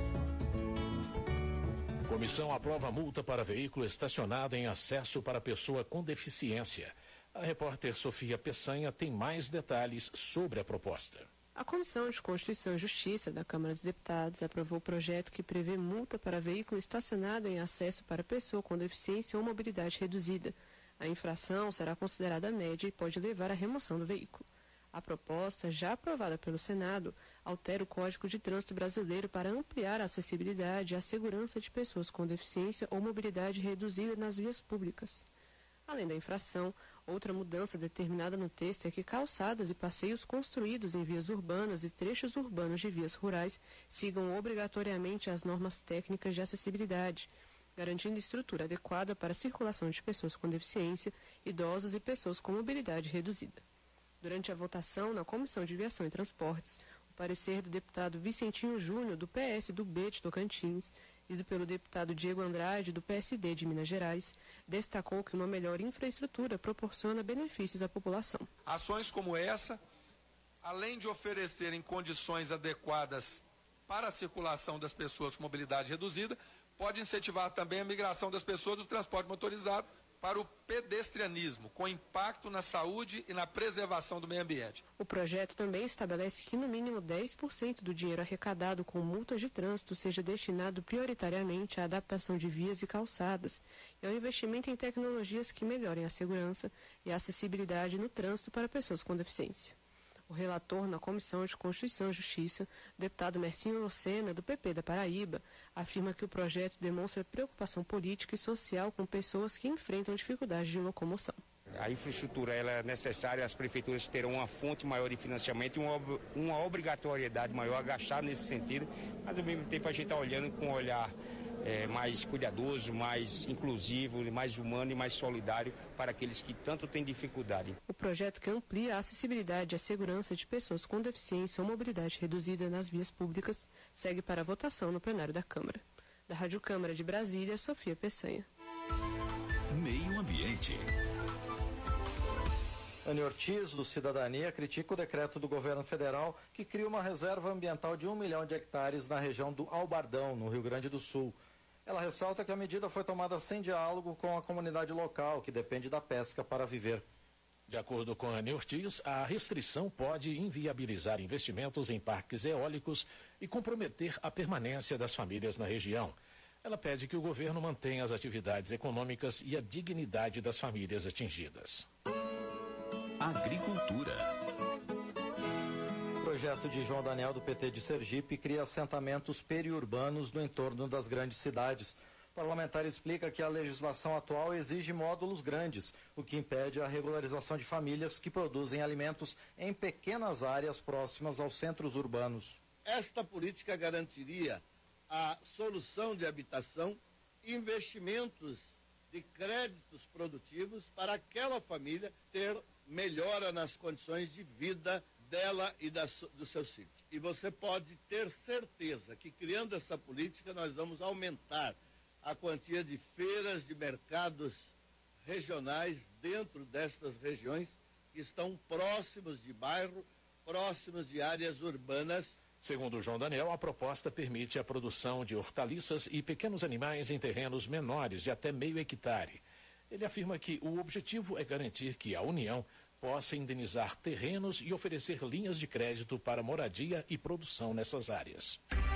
Comissão aprova multa para veículo estacionado em acesso para pessoa com deficiência. A repórter Sofia Peçanha tem mais detalhes sobre a proposta. A Comissão de Constituição e Justiça da Câmara dos Deputados aprovou o projeto que prevê multa para veículo estacionado em acesso para pessoa com deficiência ou mobilidade reduzida. A infração será considerada média e pode levar à remoção do veículo. A proposta, já aprovada pelo Senado, altera o Código de Trânsito Brasileiro para ampliar a acessibilidade e a segurança de pessoas com deficiência ou mobilidade reduzida nas vias públicas. Além da infração, outra mudança determinada no texto é que calçadas e passeios construídos em vias urbanas e trechos urbanos de vias rurais sigam obrigatoriamente as normas técnicas de acessibilidade, garantindo estrutura adequada para a circulação de pessoas com deficiência, idosos e pessoas com mobilidade reduzida. Durante a votação na Comissão de Viação e Transportes, o parecer do deputado Vicentinho Júnior, do PS do B de Tocantins, e pelo deputado Diego Andrade, do PSD de Minas Gerais, destacou que uma melhor infraestrutura proporciona benefícios à população. Ações como essa, além de oferecerem condições adequadas para a circulação das pessoas com mobilidade reduzida, pode incentivar também a migração das pessoas do transporte motorizado para o pedestrianismo, com impacto na saúde e na preservação do meio ambiente. O projeto também estabelece que no mínimo 10% do dinheiro arrecadado com multas de trânsito seja destinado prioritariamente à adaptação de vias e calçadas e ao investimento em tecnologias que melhorem a segurança e a acessibilidade no trânsito para pessoas com deficiência. O relator na Comissão de Constituição e Justiça, o deputado Mercinho Lucena, do PP da Paraíba, afirma que o projeto demonstra preocupação política e social com pessoas que enfrentam dificuldades de locomoção. A infraestrutura ela é necessária, as prefeituras terão uma fonte maior de financiamento e uma obrigatoriedade maior a gastar nesse sentido, mas ao mesmo tempo a gente está olhando com um olhar mais cuidadoso, mais inclusivo, mais humano e mais solidário para aqueles que tanto têm dificuldade. O projeto que amplia a acessibilidade e a segurança de pessoas com deficiência ou mobilidade reduzida nas vias públicas segue para a votação no plenário da Câmara. Da Rádio Câmara de Brasília, Sofia Peçanha. Meio Ambiente. Anny Ortiz, do Cidadania, critica o decreto do governo federal que cria uma reserva ambiental de 1 milhão de hectares na região do Albardão, no Rio Grande do Sul. Ela ressalta que a medida foi tomada sem diálogo com a comunidade local, que depende da pesca para viver. De acordo com Anny Ortiz, a restrição pode inviabilizar investimentos em parques eólicos e comprometer a permanência das famílias na região. Ela pede que o governo mantenha as atividades econômicas e a dignidade das famílias atingidas. Agricultura. O projeto de João Daniel, do PT de Sergipe, cria assentamentos periurbanos no entorno das grandes cidades. O parlamentar explica que a legislação atual exige módulos grandes, o que impede a regularização de famílias que produzem alimentos em pequenas áreas próximas aos centros urbanos. Esta política garantiria a solução de habitação, investimentos de créditos produtivos para aquela família ter melhora nas condições de vida dela e do seu sítio. E você pode ter certeza que, criando essa política, nós vamos aumentar a quantia de feiras, de mercados regionais dentro destas regiões que estão próximos de bairro, próximos de áreas urbanas. Segundo João Daniel, a proposta permite a produção de hortaliças e pequenos animais em terrenos menores de até meio hectare. Ele afirma que o objetivo é garantir que a União possa indenizar terrenos e oferecer linhas de crédito para moradia e produção nessas áreas.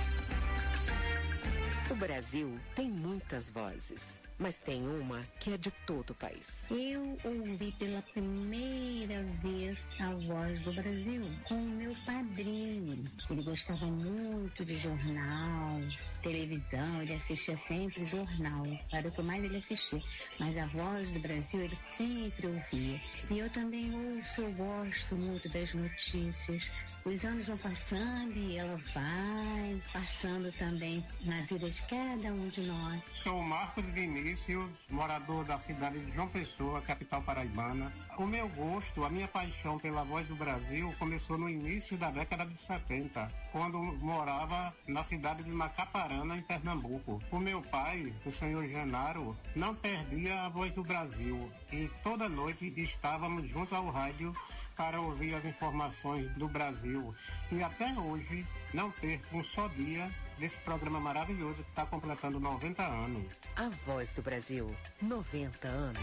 O Brasil tem muitas vozes, mas tem uma que é de todo o país. Eu ouvi pela primeira vez a Voz do Brasil com o meu padrinho. Ele gostava muito de jornal, televisão, ele assistia sempre jornal. Era o que mais ele assistia. Mas a Voz do Brasil ele sempre ouvia. E eu também ouço, eu gosto muito das notícias. Os anos vão passando e ela vai passando também na vida de cada um de nós. Sou Marcos Vinícius, morador da cidade de João Pessoa, capital paraibana. O meu gosto, a minha paixão pela Voz do Brasil começou no início da década de 70, quando morava na cidade de Macaparana, em Pernambuco. O meu pai, o senhor Genaro, não perdia a Voz do Brasil e toda noite estávamos juntos ao rádio para ouvir as informações do Brasil. E até hoje não perco um só dia desse programa maravilhoso que está completando 90 anos. A Voz do Brasil, 90 anos.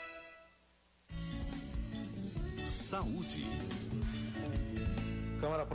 Saúde. Câmara